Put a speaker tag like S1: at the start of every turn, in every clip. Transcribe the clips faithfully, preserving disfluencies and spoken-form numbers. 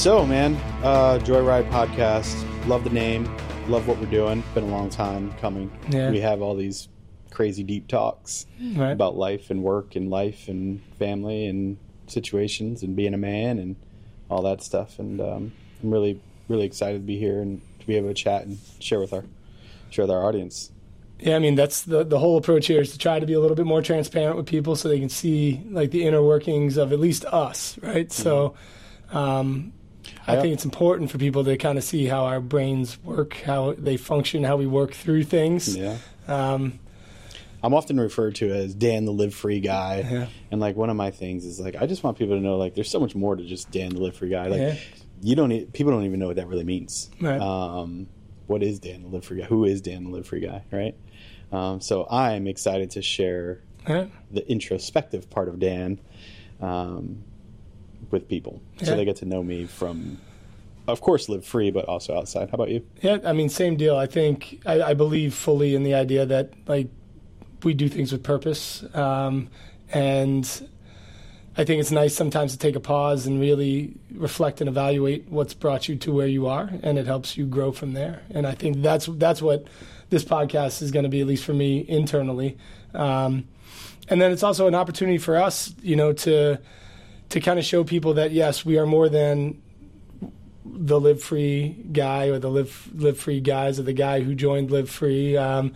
S1: So, man, uh, Joyride Podcast. Love the name. Love what we're doing. Been a long time coming.
S2: Yeah.
S1: We have all these crazy deep talks
S2: right.
S1: about life and work and life and family and situations and being a man and all that stuff. And um, I'm really, really excited to be here and to be able to chat and share with our share with our audience.
S2: Yeah, I mean, that's the the whole approach here, is to try to be a little bit more transparent with people so they can see like the inner workings of at least us, right? Mm-hmm. So um, I think it's important for people to kind of see how our brains work, how they function, how we work through things.
S1: Yeah.
S2: Um,
S1: I'm often referred to as Dan the Live Free guy.
S2: Yeah.
S1: And like one of my things is like I just want people to know like there's so much more to just Dan the Live Free guy. Like
S2: yeah.
S1: you don't need, people don't even know what that really means.
S2: Right.
S1: Um, what is Dan the Live Free guy? Who is Dan the Live Free guy, right? Um, so I'm excited to share
S2: yeah.
S1: the introspective part of Dan um, with people.
S2: Yeah.
S1: So they get to know me from, of course, Live Free, but also outside. How about you?
S2: Yeah, I mean, same deal. I think I, I believe fully in the idea that like we do things with purpose. Um, and I think it's nice sometimes to take a pause and really reflect and evaluate what's brought you to where you are, and it helps you grow from there. And I think that's that's what this podcast is going to be, at least for me internally. Um, and then it's also an opportunity for us, you know, to to kind of show people that, yes, we are more than the Live Free guy or the Live Live Free guys or the guy who joined Live Free. Um,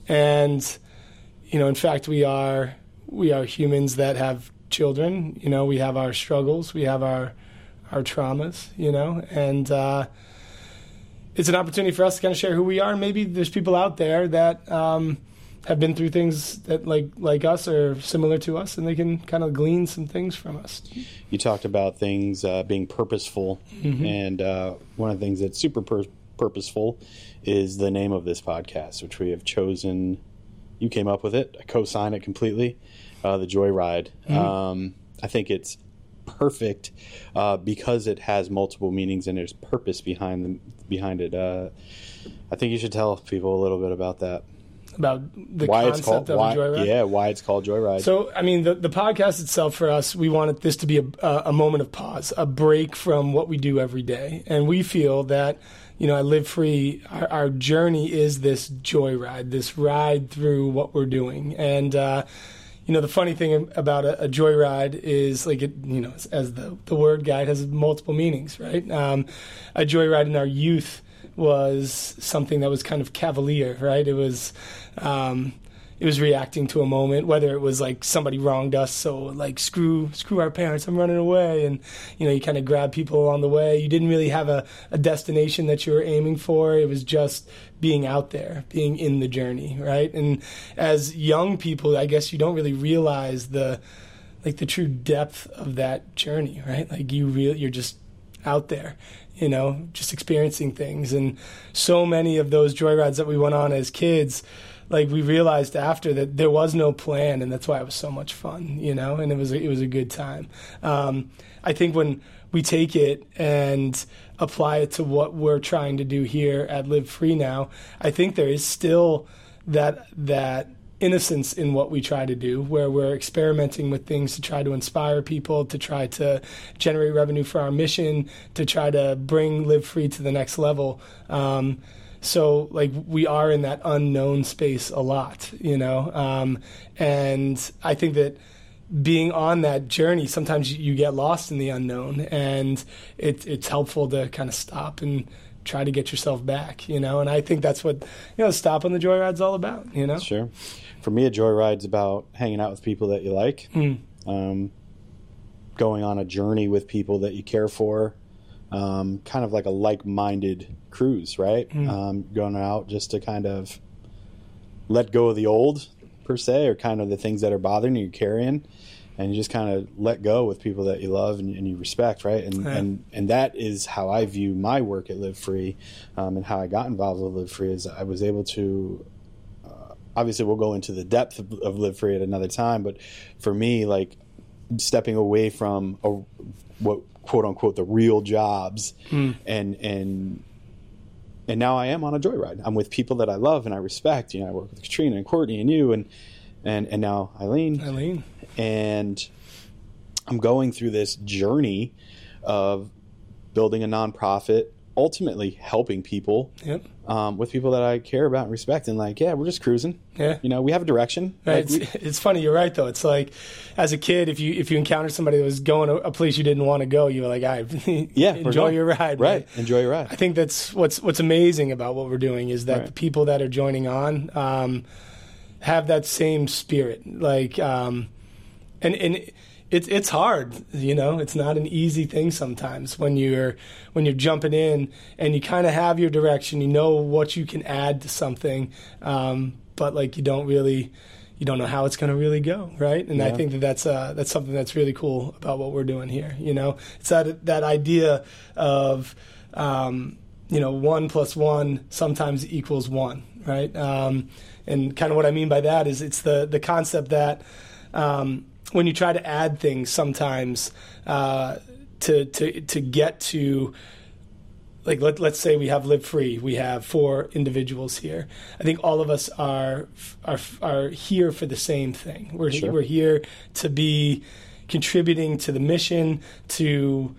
S2: and, you know, in fact, we are we are humans that have children. You know, we have our struggles, we have our our traumas, you know, and uh, it's an opportunity for us to kind of share who we are. Maybe there's people out there that um, have been through things that like like us or similar to us, and they can kind of glean some things from us.
S1: You talked about things uh, being purposeful, mm-hmm. and uh, one of the things that's super pur- purposeful is the name of this podcast, which we have chosen. You came up with it. I co-sign it completely. Uh, the Joyride. Mm-hmm. Um, I think it's perfect uh, because it has multiple meanings and there's purpose behind them, behind it. Uh, I think you should tell people a little bit about that.
S2: About the
S1: why
S2: concept
S1: it's called,
S2: of
S1: why,
S2: a Joyride?
S1: Yeah, why it's called Joyride.
S2: So, I mean, the, the podcast itself for us, we wanted this to be a, a moment of pause, a break from what we do every day. And we feel that, you know, at Live Free, our, our journey is this joyride, this ride through what we're doing. And, uh, you know, the funny thing about a, a joyride is, like, it, you know, as the, the word guide has multiple meanings, right? Um, a joyride in our youth was something that was kind of cavalier, right? It was, um, it was reacting to a moment, whether it was like somebody wronged us, so like screw, screw our parents, I'm running away, and you know, you kind of grab people along the way. You didn't really have a, a destination that you were aiming for. It was just being out there, being in the journey, right? And as young people, I guess you don't really realize the like the true depth of that journey, right? Like you real, you're just out there, you know, just experiencing things. And so many of those joyrides that we went on as kids, like we realized after that there was no plan, and that's why it was so much fun, you know, and it was a, it was a good time. Um, I think when we take it and apply it to what we're trying to do here at Live Free now, I think there is still that that innocence in what we try to do, where we're experimenting with things to try to inspire people, to try to generate revenue for our mission, to try to bring Live Free to the next level. Um, So, like, we are in that unknown space a lot, you know, um, and I think that being on that journey, sometimes you get lost in the unknown, and it, it's helpful to kind of stop and try to get yourself back, you know, and I think that's what, you know, Stop on the Joyride's all about, you know?
S1: Sure. For me, a joyride's about hanging out with people that you like, mm. um, going on a journey with people that you care for. Um, kind of like a like-minded cruise, right? Mm. Um, going out just to kind of let go of the old, per se, or kind of the things that are bothering you, carrying, and you just kind of let go with people that you love and, and you respect, right? And, yeah. and and that is how I view my work at Live Free, um, and how I got involved with Live Free is I was able to, uh, obviously we'll go into the depth of, of Live Free at another time, but for me, like, stepping away from a, what quote unquote the real jobs mm. and and and now I am on a joyride. I'm with people that I love and I respect. You know, I work with Katrina and Courtney and you and and and now Eileen.
S2: Eileen.
S1: And I'm going through this journey of building a nonprofit, ultimately helping people
S2: Yep.
S1: um, with people that I care about and respect. And like, yeah, we're just cruising.
S2: Yeah.
S1: You know, we have a direction.
S2: Right.
S1: Like,
S2: It's,
S1: we,
S2: it's funny. You're right, though. It's like, as a kid, if you if you encountered somebody that was going to a place you didn't want to go, you were like, "I
S1: yeah, we're
S2: enjoy
S1: going.
S2: your ride."
S1: Right. Enjoy your ride.
S2: I think that's what's what's amazing about what we're doing is that
S1: Right.
S2: the people that are joining on um, have that same spirit. Like, um, and and it's it's hard, you know. It's not an easy thing sometimes when you're when you're jumping in and you kind of have your direction. You know what you can add to something, um, but like you don't really. You don't know how it's going to really go, right? And
S1: Yeah.
S2: I think that that's uh, that's something that's really cool about what we're doing here. You know, it's that that idea of um, you know one plus one sometimes equals one, right? Um, and kind of what I mean by that is it's the the concept that um, when you try to add things, sometimes uh, to to to get to like let, let's say we have Live Free, we have four individuals here. I think all of us are are are here for the same thing. We're
S1: Sure.
S2: we're here to be contributing to the mission, to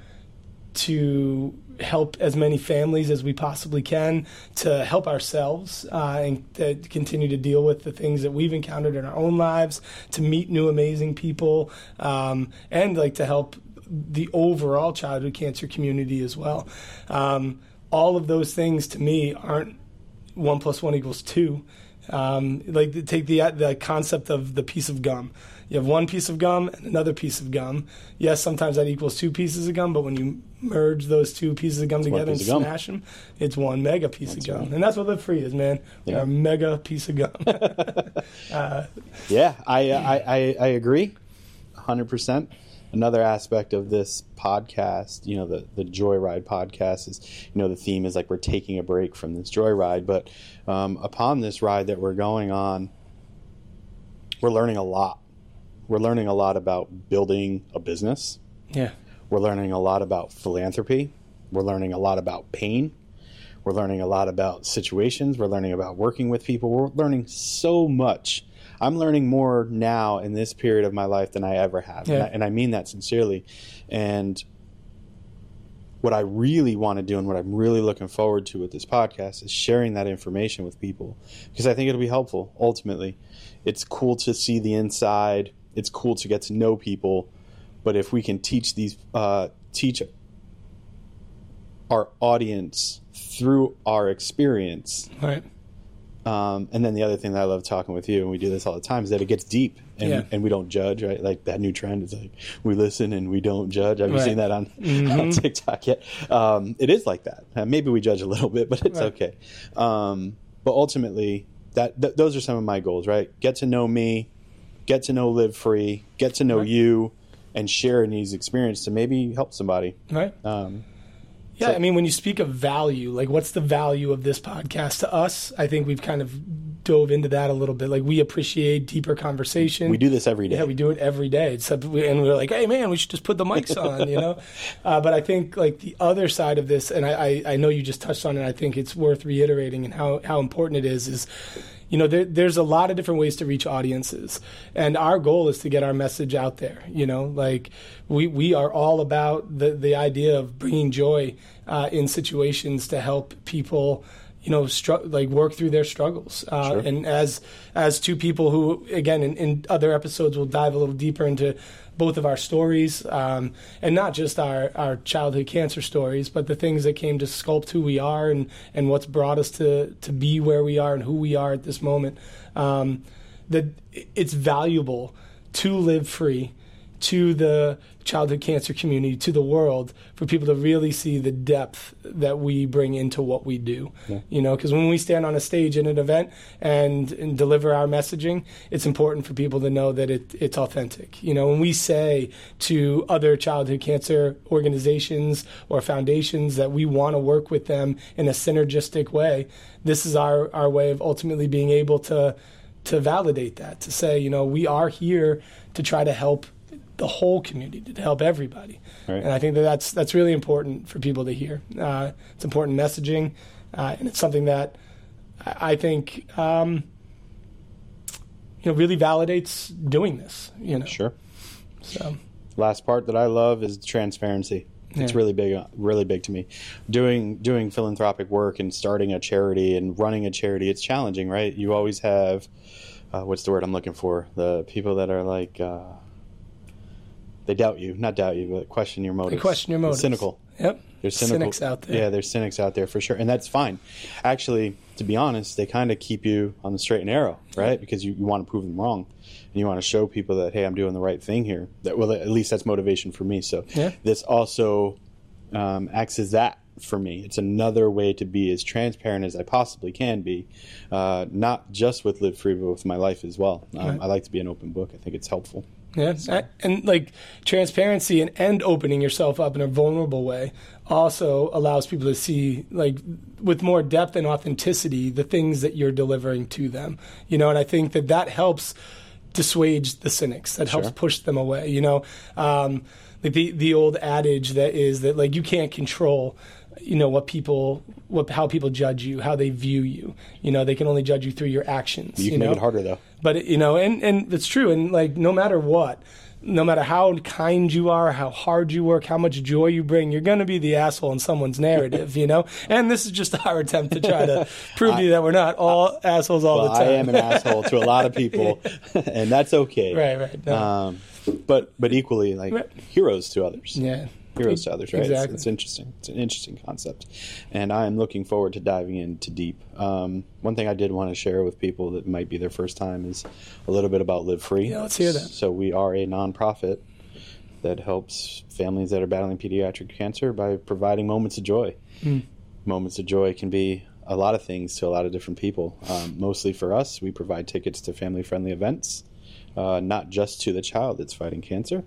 S2: to help as many families as we possibly can, to help ourselves uh, and to continue to deal with the things that we've encountered in our own lives, to meet new amazing people, um, and like to help the overall childhood cancer community as well. Um, all of those things to me aren't one plus one equals two. Um, like take the the concept of the piece of gum. You have one piece of gum and another piece of gum. Yes, sometimes that equals two pieces of gum, but when you merge those two pieces of gum
S1: It's
S2: together and
S1: piece of gum.
S2: smash them, it's one mega piece
S1: That's
S2: of gum.
S1: right.
S2: And that's what Live Free is, man.
S1: Yeah.
S2: We're a mega piece of gum. uh,
S1: Yeah, I, I, I, I agree one hundred percent. Another aspect of this podcast, you know, the, the Joyride podcast is, you know, the theme is like we're taking a break from this Joyride. But um, upon this ride that we're going on, we're learning a lot. We're learning a lot about building a business.
S2: yeah.
S1: We're learning a lot about philanthropy. We're learning a lot about pain. We're learning a lot about situations. We're learning about working with people. We're learning so much. I'm learning more now in this period of my life than I ever have.
S2: Yeah.
S1: And, I, and I mean that sincerely. And what I really want to do and what I'm really looking forward to with this podcast is sharing that information with people, because I think it'll be helpful ultimately. It's cool to see the inside. It's cool to get to know people. But if we can teach these, uh, teach our audience through our experience,
S2: Right.
S1: Um, and then the other thing that I love talking with you, and we do this all the time, is that it gets deep and,
S2: Yeah.
S1: and we don't judge, right? Like that new trend is like we listen and we don't judge. Have you
S2: Right.
S1: seen that on,
S2: Mm-hmm.
S1: on TikTok yet? Um, it is like that. Uh, maybe we judge a little bit, but it's
S2: Right.
S1: okay. Um, but ultimately, that th- those are some of my goals, right? Get to know me, get to know Live Free, get to know
S2: Right.
S1: you, and share in these experiences to maybe help somebody.
S2: Right.
S1: Um,
S2: Yeah,
S1: So-
S2: I mean, when you speak of value, like what's the value of this podcast to us? I think we've kind of dove into that a little bit. Like we appreciate deeper conversation.
S1: we do this every day.
S2: Yeah, we do it every day. Except we, and we're like, hey, man, we should just put the mics on, you know? Uh, but I think like the other side of this, and I, I, I know you just touched on it, I think it's worth reiterating and how, how important it is, is, you know, there, there's a lot of different ways to reach audiences. And our goal is to get our message out there, you know? Like we, we are all about the, the idea of bringing joy uh, in situations to help people, you know, str- like work through their struggles. Uh,
S1: Sure.
S2: And as as two people who, again, in, in other episodes, we'll dive a little deeper into both of our stories, um, and not just our, our childhood cancer stories, but the things that came to sculpt who we are and, and what's brought us to, to be where we are and who we are at this moment. Um, that it's valuable to Live Free, to the childhood cancer community, to the world, for people to really see the depth that we bring into what we do.
S1: Yeah.
S2: You know, because when we stand on a stage in an event and, and deliver our messaging, it's important for people to know that it, it's authentic. You know, when we say to other childhood cancer organizations or foundations that we want to work with them in a synergistic way, this is our, our way of ultimately being able to to validate that, to say, you know, we are here to try to help the whole community, to help everybody.
S1: Right.
S2: And I think that that's, that's really important for people to hear. Uh, it's important messaging, uh, and it's something that I I think, um, you know, really validates doing this, you know.
S1: Sure.
S2: So,
S1: Last part that I love is transparency. It's
S2: Yeah.
S1: really big, really big to me. Doing doing philanthropic work and starting a charity and running a charity, it's challenging, right? You always have, uh, what's the word I'm looking for? The people that are like, uh, they doubt you, not doubt you, but question your motives.
S2: They question your motives.
S1: Cynical.
S2: Yep.
S1: There's cynical,
S2: cynics out there.
S1: Yeah, there's cynics out there for sure, and that's fine. Actually, to be honest, they kind of keep you on the straight and narrow, right? Because you, you want to prove them wrong, and you want to show people that, hey, I'm doing the right thing here. That, well, at least that's motivation for me. So
S2: Yeah.
S1: this also um, acts as that for me. It's another way to be as transparent as I possibly can be, uh, not just with Live Free, but with my life as well. Um,
S2: Right.
S1: I like to be an open book. I think it's helpful.
S2: Yeah, and, and like transparency and, and opening yourself up in a vulnerable way also allows people to see, like, with more depth and authenticity, the things that you're delivering to them. You know, and I think that that helps dissuade the cynics. That helps
S1: Sure.
S2: push them away. You know, um, like the the old adage that is that, like, you can't control, you know, what people, what how people judge you, how they view you. You know, they can only judge you through your actions.
S1: You
S2: You,
S1: can
S2: know?
S1: make it harder, though.
S2: But, you know, and, and it's true. And, like, no matter what, no matter how kind you are, how hard you work, how much joy you bring, you're going to be the asshole in someone's narrative, you know? And this is just our attempt to try to prove to you that we're not all assholes all
S1: Well,
S2: the time.
S1: I am an asshole to a lot of people, and that's okay.
S2: Right, right. No.
S1: Um, but but equally, like,
S2: Right.
S1: heroes to others.
S2: Yeah.
S1: Heroes to others, right? It's-
S2: Exactly.
S1: It's, interesting. It's an interesting concept, and I am looking forward to diving into deep. Um, one thing I did want to share with people that might be their first time is a little bit about Live Free.
S2: Yeah, let's hear that.
S1: So we are a nonprofit that helps families that are battling pediatric cancer by providing moments of joy.
S2: Mm.
S1: Moments of joy can be a lot of things to a lot of different people. Um, mostly for us, we provide tickets to family-friendly events, uh, not just to the child that's fighting cancer,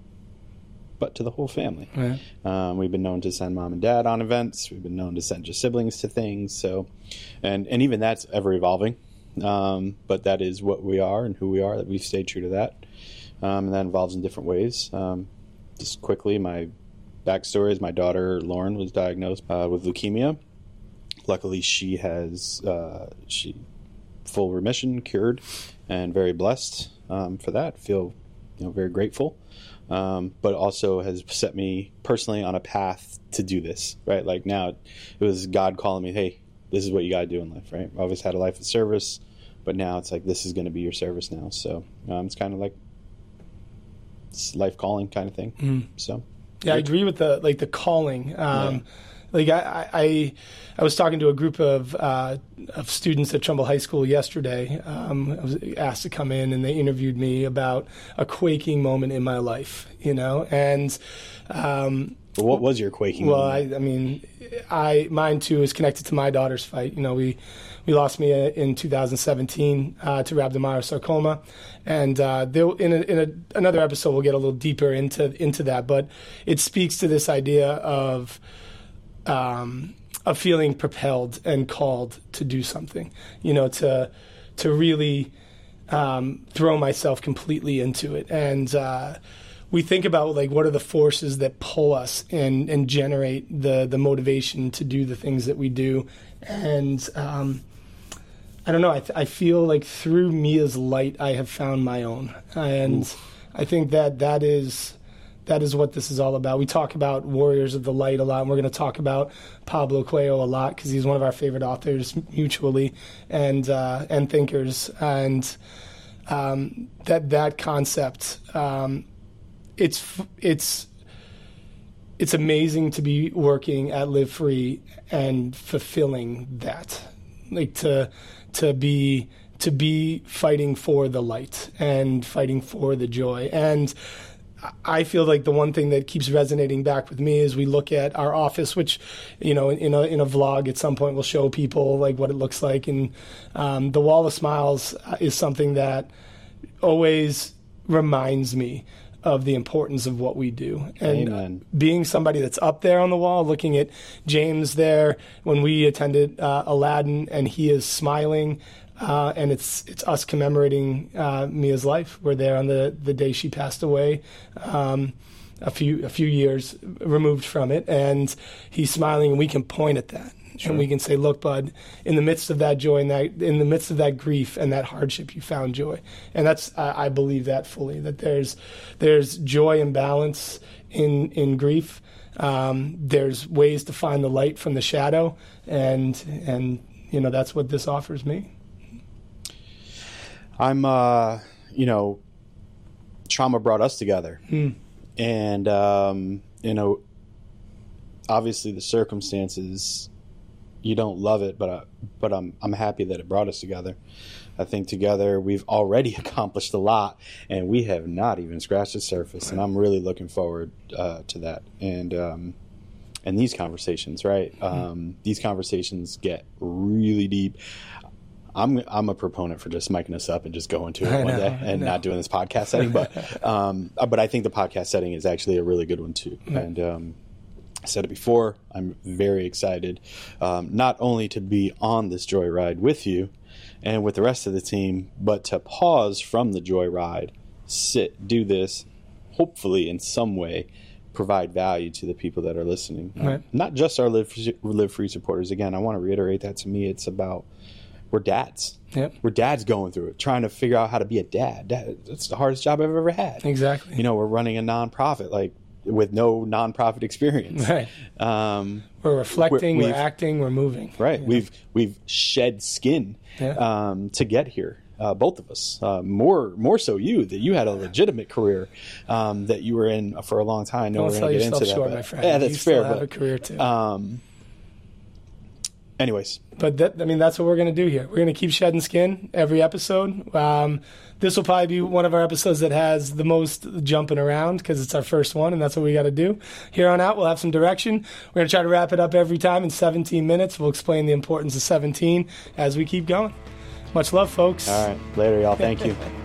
S1: but to the whole family.
S2: Yeah.
S1: Um, we've been known to send mom and dad on events. We've been known to send your siblings to things. So, and and even that's ever evolving. Um, but that is what we are and who we are. That we've stayed true to that. Um, and that involves in different ways. Um, just quickly, my backstory is my daughter Lauren was diagnosed uh, with leukemia. Luckily, she has uh, she full remission, cured, and very blessed um, for that. Feel you know very grateful. Um, but also has set me personally on a path to do this, right? Like now it was God calling me, hey, this is what you got to do in life, right? I've always had a life of service, but now it's like, this is going to be your service now. So um, it's kind of like it's life calling kind of thing.
S2: Mm.
S1: So
S2: Yeah, I agree with the, like, the calling. Um,
S1: Yeah.
S2: Like I, I, I was talking to a group of uh, of students at Trumbull High School yesterday. Um, I was asked to come in, and they interviewed me about a quaking moment in my life. You know, and um,
S1: but what was your quaking
S2: well, I,
S1: moment?
S2: I mean, I mine too is connected to my daughter's fight. You know, we we lost me in two thousand seventeen uh, to rhabdomyosarcoma, and uh, there, in a, in a, another episode we'll get a little deeper into into that. But it speaks to this idea of um, of feeling propelled and called to do something. You know, to to really um, throw myself completely into it. And uh, we think about, like, what are the forces that pull us and, and generate the, the motivation to do the things that we do. And um, I don't know, I, th- I feel like through Mia's light, I have found my own. And Oof. I think that that is... That is what this is all about. We talk about Warriors of the Light a lot, and we're going to talk about Pablo Coelho a lot because he's one of our favorite authors mutually and uh, and thinkers. And um, that that concept, um, it's it's it's amazing to be working at Live Free and fulfilling that, like to to be to be fighting for the light and fighting for the joy. And I feel like the one thing that keeps resonating back with me is we look at our office, which, you know, in a in a vlog at some point we'll show people like what it looks like, and um, the Wall of Smiles is something that always reminds me of the importance of what we do. And
S1: Amen.
S2: Being somebody that's up there on the wall, looking at James there when we attended uh, Aladdin, and he is smiling. Uh, and it's it's us commemorating uh, Mia's life. We're there on the, the day she passed away. Um, a few a few years removed from it, and he's smiling, and we can point at that. Sure. And we can say, look, bud, in the midst of that joy and that, in the midst of that grief and that hardship, you found joy. And that's, I, I believe that fully, that there's there's joy and balance in in grief. Um, there's ways to find the light from the shadow, and and you know that's what this offers me.
S1: I'm, uh, you know, trauma brought us together,
S2: Mm.
S1: and um, you know, obviously the circumstances. You don't love it, but I, but I'm I'm happy that it brought us together. I think together we've already accomplished a lot, and we have not even scratched the surface. And I'm really looking forward uh, to that. And um, and these conversations, right? Mm-hmm. Um, these conversations get really deep. I'm I'm a proponent for just miking us up and just going to it
S2: I
S1: one
S2: know,
S1: day and not doing this podcast setting. But um, but I think the podcast setting is actually a really good one too. Mm-hmm. And um, I said it before, I'm very excited, um, not only to be on this joyride with you and with the rest of the team, but to pause from the joyride, sit, do this, hopefully in some way provide value to the people that are listening.
S2: Right.
S1: Um, not just our Live, Live Free supporters. Again, I want to reiterate that. To me, it's about we're dads.
S2: Yep.
S1: We're dads going through it, trying to figure out how to be a dad. dad. That's the hardest job I've ever had.
S2: Exactly.
S1: You know, we're running a nonprofit, like, with no nonprofit experience.
S2: Right.
S1: Um,
S2: we're reflecting,
S1: we're,
S2: we're acting, we're moving.
S1: Right.
S2: You know?
S1: We've we've shed skin
S2: Yeah.
S1: um, to get here. Uh, both of us. Uh, more more so you, that you had a legitimate career um, that you were in for a long time. I know
S2: Don't
S1: we're
S2: sell
S1: going to get
S2: yourself
S1: into
S2: short,
S1: that.
S2: my
S1: But,
S2: friend.
S1: yeah, that's
S2: you
S1: fair.
S2: still have
S1: but,
S2: a career too.
S1: Um, anyways.
S2: But that, I mean, that's what we're going to do here. We're going to keep shedding skin every episode. Um, this will probably be one of our episodes that has the most jumping around because it's our first one, and that's what we got to do. Here on out, we'll have some direction. We're going to try to wrap it up every time in seventeen minutes. We'll explain the importance of seventeen as we keep going. Much love, folks.
S1: All right. Later, y'all. Thank you.